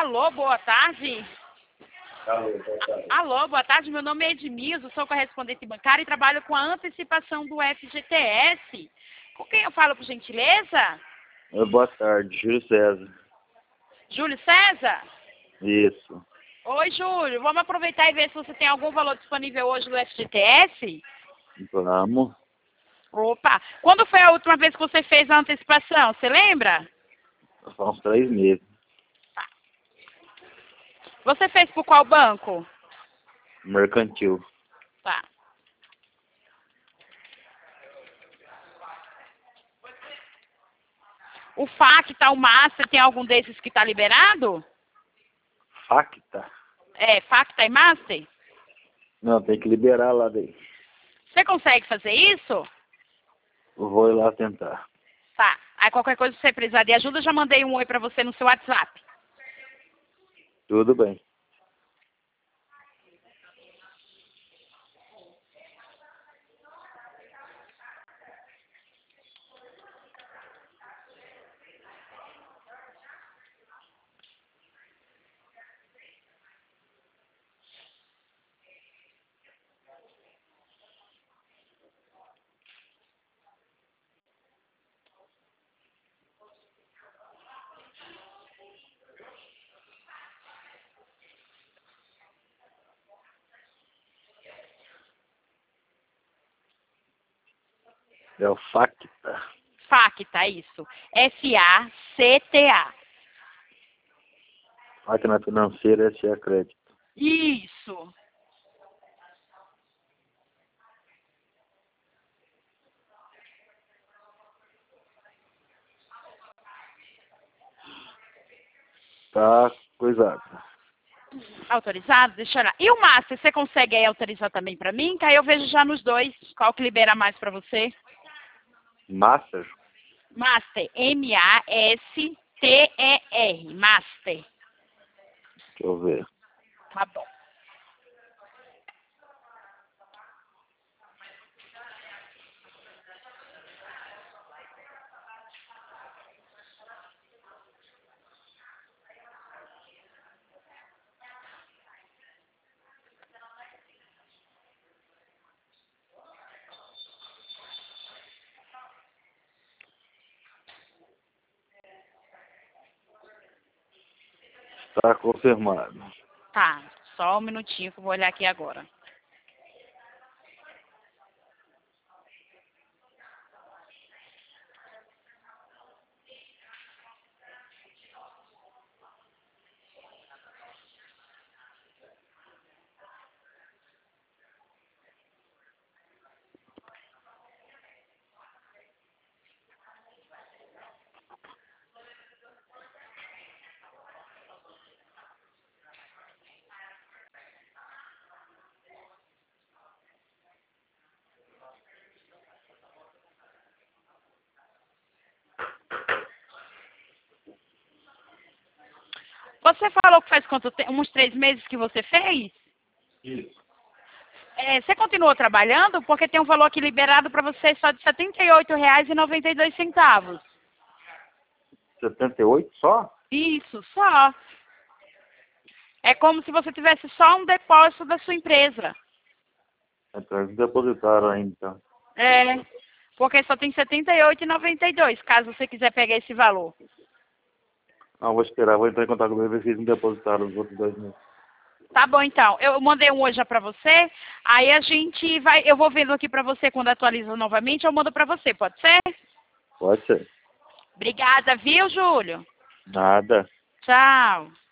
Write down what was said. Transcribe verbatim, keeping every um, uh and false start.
Alô, boa tarde. Alô, boa tarde. Alô, boa tarde. Meu nome é Edmilson, sou correspondente bancário e trabalho com a antecipação do F G T S. Com quem eu falo, por gentileza? Boa tarde, Júlio César. Júlio César? Isso. Oi, Júlio. Vamos aproveitar e ver se você tem algum valor disponível hoje no F G T S? Vamos. Opa! Quando foi a última vez que você fez a antecipação? Você lembra? Faz uns três meses. Você fez por qual banco? Mercantil. Tá. O Facta, o Master, tem algum desses que está liberado? Facta? É, Facta e Master? Não, tem que liberar lá daí. Você consegue fazer isso? Eu vou ir lá tentar. Tá. Aí qualquer coisa que você precisar de ajuda, eu já mandei um oi pra você no seu WhatsApp. Tudo bem. É o Facta. Facta, isso. F A C T A. Máquina financeira S A Crédito. Isso. Tá coisado. Autorizado? Deixa eu olhar. E o Master, você consegue aí autorizar também pra mim? Que aí eu vejo já nos dois qual que libera mais pra você. Master? Master, M A S T E R. Master. Deixa eu ver. Tá bom. Tá confirmado. Tá. Só um minutinho que eu vou olhar aqui agora. Você falou que faz quanto tempo? Uns três meses que você fez? Isso. É, você continuou trabalhando? Porque tem um valor aqui liberado para você só de setenta e oito reais e noventa e dois centavos. setenta e oito só? Isso, só. É como se você tivesse só um depósito da sua empresa. Então eles depositaram ainda, então. É, porque só tem setenta e oito reais e noventa e dois, caso você quiser pegar esse valor. Não, vou esperar, vou entrar em contato com eles, eles me depositaram os outros dois meses. Tá bom, então. Eu mandei um hoje já pra você. Aí a gente vai... Eu vou vendo aqui pra você quando atualiza novamente. Eu mando pra você, pode ser? Pode ser. Obrigada, viu, Júlio? Nada. Tchau.